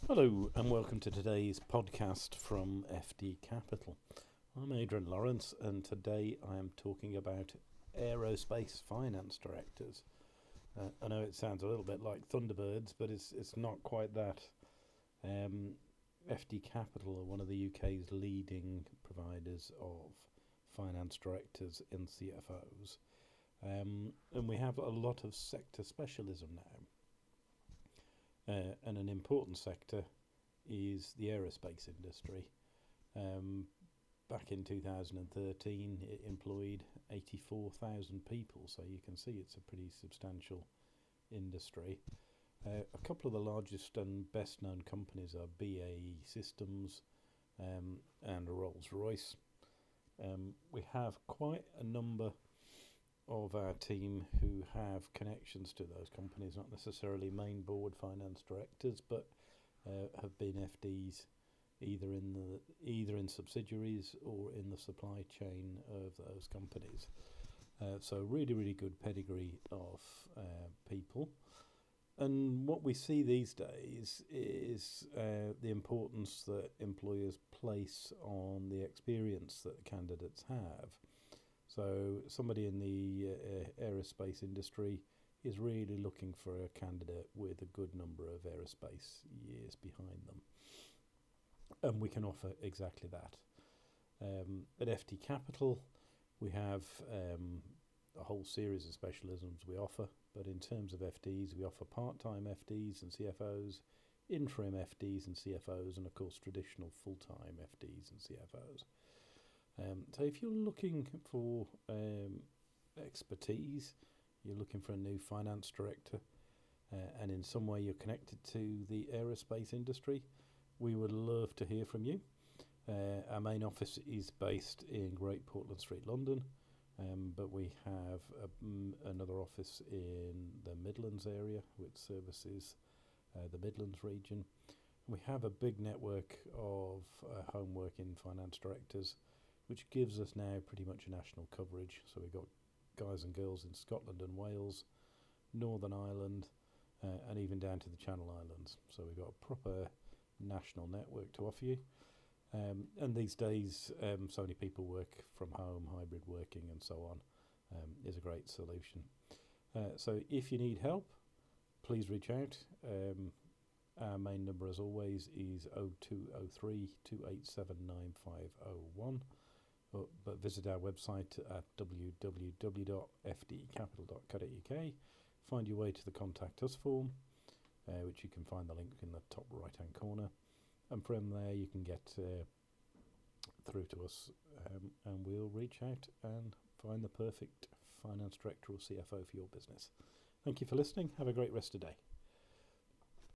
Hello and welcome to today's podcast from FD Capital. I'm Adrian Lawrence and today I am talking about aerospace finance directors. I know it sounds a little bit like Thunderbirds, but it's not quite that. FD Capital are one of the UK's leading providers of finance directors and CFOs. And we have a lot of sector specialism now. And an important sector is the aerospace industry. Back in 2013, it employed 84,000 people, so you can see it's a pretty substantial industry. A couple of the largest and best known companies are BAE Systems and Rolls-Royce. We have quite a number of our team who have connections to those companies, not necessarily main board finance directors, but have been FDs either in subsidiaries or in the supply chain of those companies. So really good pedigree of people. And what we see these days is the importance that employers place on the experience that the candidates have. So somebody in the aerospace industry is really looking for a candidate with a good number of aerospace years behind them. And we can offer exactly that. At FD Capital, we have a whole series of specialisms we offer, but in terms of FDs, we offer part-time FDs and CFOs, interim FDs and CFOs, and of course traditional full-time FDs and CFOs. So if you're looking for expertise, you're looking for a new finance director, and in some way you're connected to the aerospace industry, we would love to hear from you. Our main office is based in Great Portland Street, London, but we have another office in the Midlands area, which services the Midlands region. We have a big network of home-working finance directors, which gives us now pretty much a national coverage. So we've got guys and girls in Scotland and Wales, Northern Ireland, and even down to the Channel Islands. So we've got a proper national network to offer you. And these days, so many people work from home, hybrid working and so on, is a great solution. So if you need help, please reach out. Our main number, as always, is 0203 287 9501. But visit our website at www.fdcapital.co.uk. Find your way to the Contact Us form, which you can find the link in the top right-hand corner. And from there you can get through to us, and we'll reach out and find the perfect finance director or CFO for your business. Thank you for listening. Have a great rest of the day.